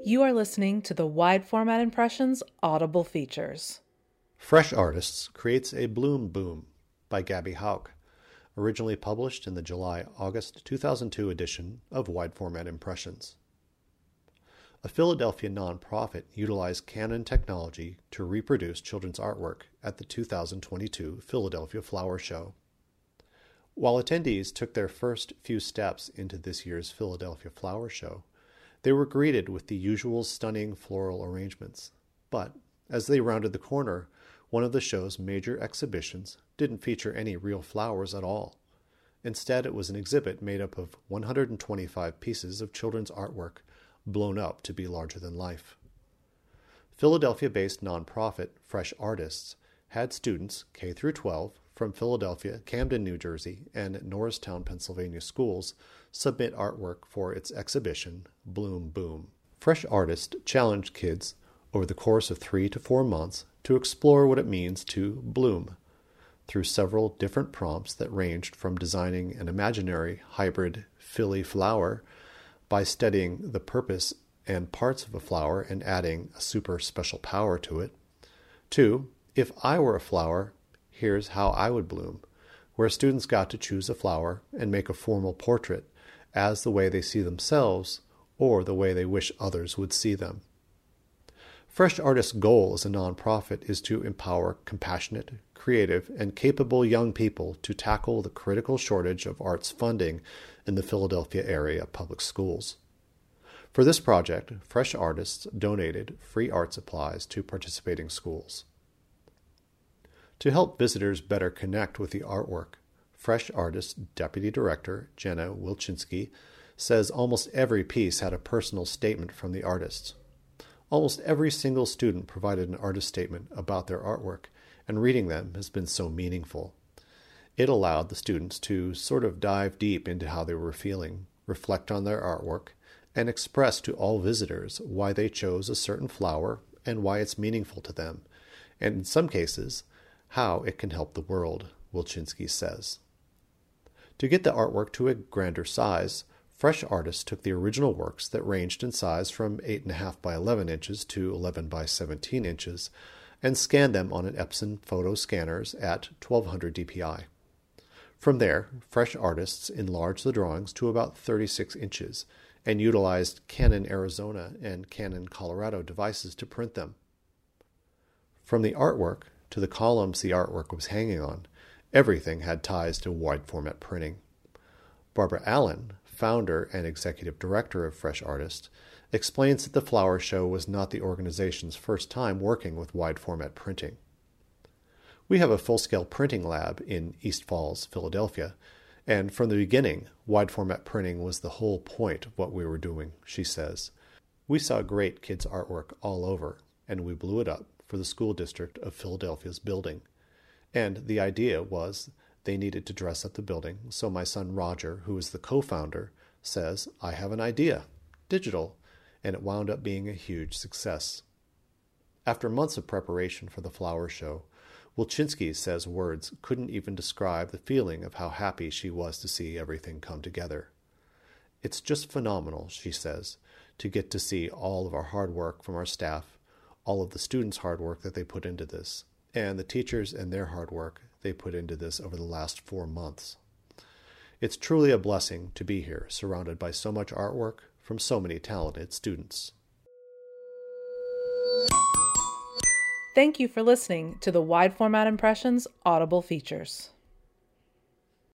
You are listening to the Wide Format Impressions Audible Features. Fresh Artists creates a Bloom Boom by Gabby Hauk, originally published in the July-August 2002 edition of Wide Format Impressions. A Philadelphia nonprofit utilized Canon technology to reproduce children's artwork at the 2022 Philadelphia Flower Show. While attendees took their first few steps into this year's Philadelphia Flower Show, they were greeted with the usual stunning floral arrangements. But as they rounded the corner, one of the show's major exhibitions didn't feature any real flowers at all. Instead, it was an exhibit made up of 125 pieces of children's artwork blown up to be larger than life. Philadelphia-based nonprofit Fresh Artists had students K through 12 from Philadelphia, Camden, New Jersey, and Norristown, Pennsylvania schools submit artwork for its exhibition, Bloom Boom. Fresh Artists challenged kids over the course of 3 to 4 months to explore what it means to bloom through several different prompts that ranged from designing an imaginary hybrid Philly flower by studying the purpose and parts of a flower and adding a super special power to it, to, if I were a flower, here's how I would bloom, where students got to choose a flower and make a formal portrait as the way they see themselves or the way they wish others would see them. Fresh Artists' goal as a nonprofit is to empower compassionate, creative, and capable young people to tackle the critical shortage of arts funding in the Philadelphia area public schools. For this project, Fresh Artists donated free art supplies to participating schools. To help visitors better connect with the artwork, Fresh Artists Deputy Director Jenna Wilczynski says almost every piece had a personal statement from the artists. Almost every single student provided an artist statement about their artwork, and reading them has been so meaningful. It allowed the students to sort of dive deep into how they were feeling, reflect on their artwork, and express to all visitors why they chose a certain flower and why it's meaningful to them, and in some cases, how it can help the world, Wilczynski says. To get the artwork to a grander size, Fresh Artists took the original works that ranged in size from 8.5 by 11 inches to 11 by 17 inches and scanned them on an Epson photo scanners at 1200 dpi. From there, Fresh Artists enlarged the drawings to about 36 inches and utilized Canon Arizona and Canon Colorado devices to print them. From the artwork to the columns the artwork was hanging on, everything had ties to wide format printing. Barbara Allen, founder and executive director of Fresh Artists, explains that the Flower Show was not the organization's first time working with wide format printing. We have a full-scale printing lab in East Falls, Philadelphia, and from the beginning, wide format printing was the whole point of what we were doing, she says. We saw great kids' artwork all over, and we blew it up for the school district of Philadelphia's building. And the idea was they needed to dress up the building, so my son Roger, who is the co-founder, says, I have an idea, digital, and it wound up being a huge success. After months of preparation for the Flower Show, Wilczynski says words couldn't even describe the feeling of how happy she was to see everything come together. It's just phenomenal, she says, to get to see all of our hard work from our staff, all of the students' hard work that they put into this, and the teachers and their hard work they put into this over the last 4 months. It's truly a blessing to be here, surrounded by so much artwork from so many talented students. Thank you for listening to the Wide Format Impressions Audible Features.